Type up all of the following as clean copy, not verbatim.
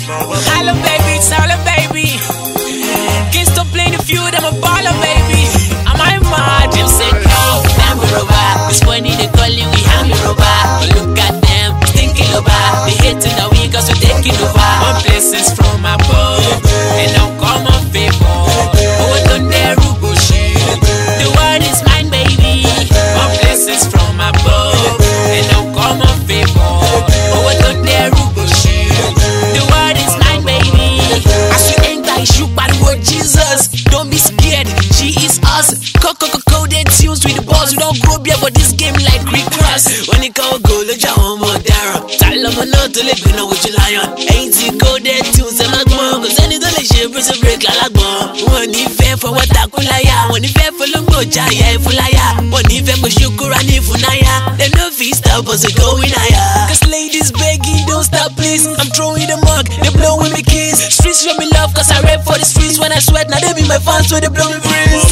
Holla baby, it's holla baby. Can't stop playing the feud, I'm a baller baby. I'm mad, them say no, I'm a robot. It's funny they calling we hammy robot. But look at them, thinking about they hating the week, cause we taking over. One blessings from above, and don't come on favor. Oh, don't dare bullshit. The world is mine, baby. One blessings from above, and don't come on favor. Oh, don't dare bullshit. The world is mine, baby. As we enter, you by the word Jesus. Don't be scared, she is us. Coded tunes with the balls. We don't grow beer, but this game like Greek cross. When it come go, look your home or Dara. Tell them not to live in with your lion. Ain't it coded tunes and like more? Cause any don't let you break like more. When you fair for what I could lie, when you fair for Lungo Jaya, if you lie, when you fair for Shukura, if you naya, then no feast up us going higher. Cause ladies begging, don't stop, please. I'm throwing the mug, they blowing me keys. Streets show me love, cause I rap for the streets. When I sweat, now they be my fans, so they blow me breeze.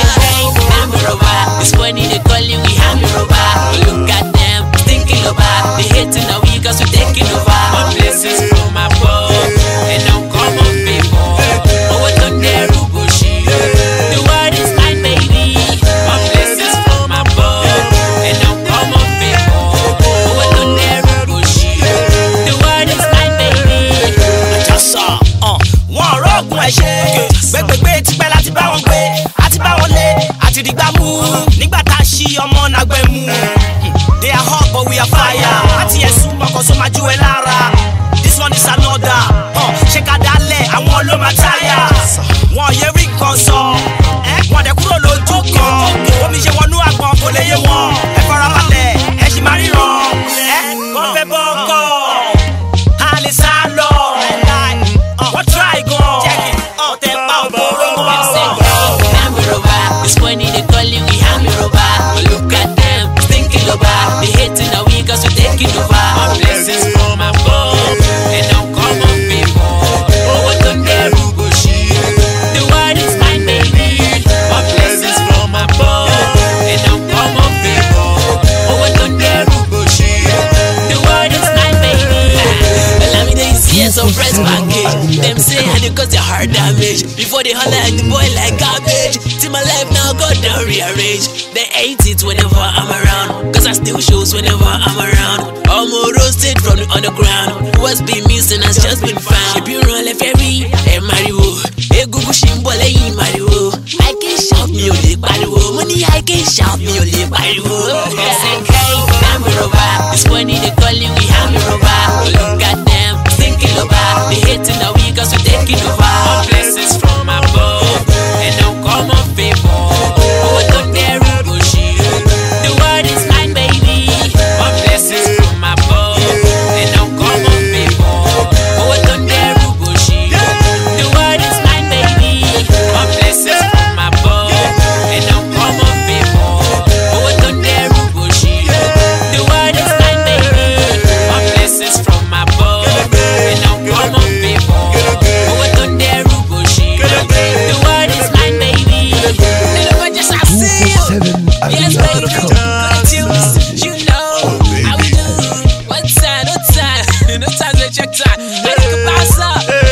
It's funny they calling we hammy robot. But look at them, thinking about they hating the week, cause we taking over. One blessings from above, and don't come on people. Oh, what don't dare bullshit. The world is mine, baby. One blessings from above, and don't come on people. Oh, what don't dare bullshit. The world is mine, baby. Just saw, one rock my shake. Gbẹgbẹgbẹ ti pẹ́ láti bá wọn gbé, àti bá wọn lé, àti dìgbà mú. Nígbà tá a ṣí ọmọ náà gbẹ mú. They are hot but we are fire. Àti ẹ̀sùn mọ̀kàn sọ máa ju ẹ lára. This one is another. Ṣé ká dálẹ̀ àwọn ló máa táyà? Wọ́n yẹ rí nǹkan sọ. Wọ́n dẹ̀ kúrò lójú kan. Omi ṣe wọnú àgbọn kò lè yé wọn. Ẹ fara balẹ̀, ẹ ṣì máa ríran. Wọ́n fẹ́ bọ́ ọkọ̀. A lè sá lọ. Wọ́n try gan. Ọ̀tẹ̀ pa òbóró wọn. It's funny they calling we hammy robot. But look at them, thinking about they hating the week, cause we taking over. One blessings from above, and don't come on people. Oh, what don't dare bullshit. The world is mine, baby. One blessings from above, and don't come on people. Oh, what don't dare bullshit. The world is mine, baby. Well, I mean they see us on press package. Them say and it cause their heart damage. Before they holler at the boy like garbage. See my life now got down rearrange. They hate it whenever I'm around, cause I still shows whenever I'm around. Almost roasted from the underground. What's been missing has just been found. If you run left every Mario, hey Google Shimbo lay Mario. I can shout me only Mario. Money I can shout me only Mario. I'm a robot. It's funny they calling me I'm a robot. But look at them, thinking about they hating the week, cause we taking over. All blessings from above, and don't come on favor. Oh, what don't dare bullshit. The world is mine, baby. One blessings from above, and don't come on favor. Oh, what don't dare bullshit. The world is mine, baby. One blessings from above, and don't come on favor. Oh, what don't dare bullshit. The world is mine, baby. One blessings from above, and don't come on favor. Oh, what don't dare bullshit. The world is mine, baby. Just I see you. Yes, baby. You know how we do. What time? No time to check time. I think about